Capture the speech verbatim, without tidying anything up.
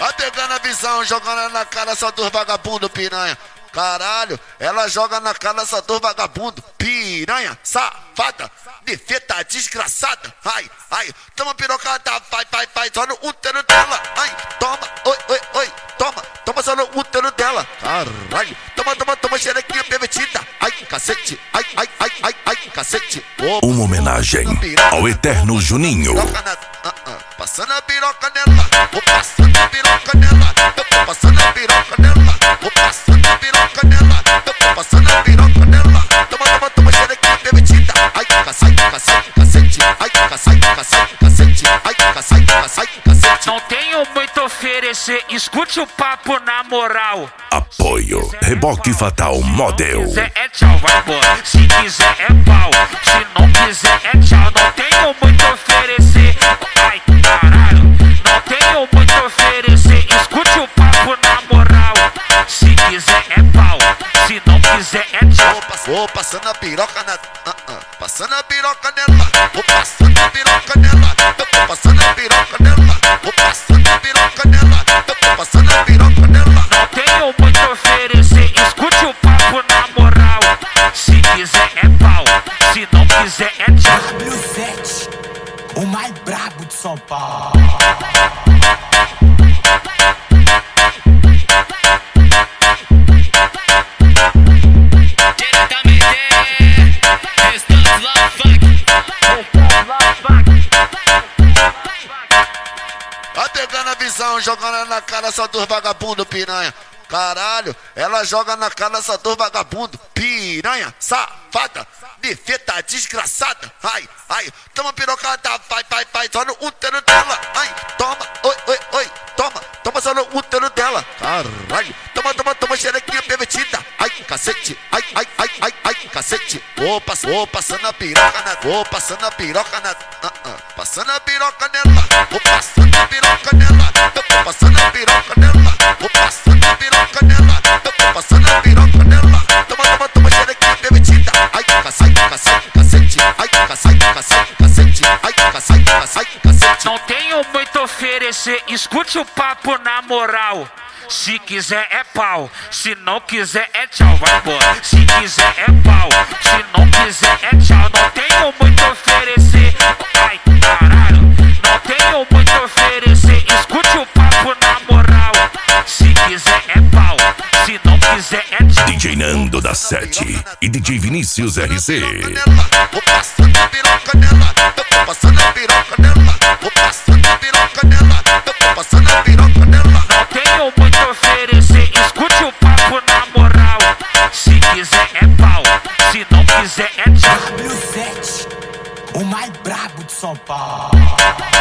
Vai pegando a visão, jogando na cara só dos vagabundo, piranha. Caralho, ela joga na cara só dos vagabundo, piranha, safada, defeta desgraçada. Ai, ai, toma pirocada, vai, vai, vai, só no útero dela. Ai, toma, oi, oi, oi, toma, toma só no útero dela. Caralho, toma, toma, toma xerequinha pervertida. Ai, cacete, ai, ai, ai, ai, ai, cacete. Oh, uma homenagem ao eterno Juninho. Passando a piroca nela, vou passando a piroca nela, eu tô passando a piroca nela, vou passando a piroca nela, eu tô passando a piroca nela. Toma, toma, toma xerequinha pervertida. Ai, cacete, cacete, cacete, ai, cacete, cacete, cacete, ai, cacete, cacete, cacete. Não tenho muito a oferecer, escute o papo na moral. Apoio Reboque Fatal Model. Se quiser é tchau, vai embora. Se quiser é pau, se não quiser é tchau. Não tenho muito a oferecer. Ai, caralho, não tenho muito a oferecer. Escute o papo na moral. Se quiser é pau, se não quiser é tchau. Vou passando a piroca na... Uh, uh, passando a piroca nela, vou passando a piroca nela, eu tô passando a piroca nela, vou passando a piroca nela, eu tô passando a piroca nela. Não tenho muito a oferecer, escute o papo na moral. Se quiser é pau, se não quiser é tchau. W sete, o mais brabo de São Paulo. Vai pegando a visão, jogando na cara só dos vagabundo, piranha. Caralho, ela joga na cara só dos vagabundo, piranha, safada, defeta desgraçada. Ai, ai, toma pirocada, vai, vai, vai, só no útero dela. Ai, toma, oi, oi, oi, toma, toma só no útero dela. Caralho, toma, toma, toma xerequinha pervertida. Ai, cacete, ai, ai, ai, ai, ai, cacete. Vou, pass vou passando a piroca na... Vou passando a piroca na... Uh, uh, passando a piroca nela, vou passando a piroca nela, eu tô passando a piroca nela, vou passando a piroca nela, eu tô passando a piroca nela. Toma, toma, toma xerequinha pervertida. Ai, cacete, cacete, cacete, ai, cacete, cacete, cacete, ai, cacete, cacete, cacete. Não tenho muito a oferecer, escute o papo na moral. Se quiser é pau, se não quiser é tchau, vai embora. Se quiser é pau, se não quiser é tchau. Não tenho muito a oferecer. Ai, caralho, não tenho muito a oferecer. Escute o papo na moral. Se quiser é pau, se não quiser é tchau. D J Nando da Sete e D J Vinícius R C. Vou passando a piroca nela, eu tô passando a piroca nela, vou passando a piroca nela, eu tô passando a piroca nela. Não tenho muito a oferecer, escute o papo na moral. Se quiser é pau, se não quiser é tchau. W sete, o mais brabo de São Paulo.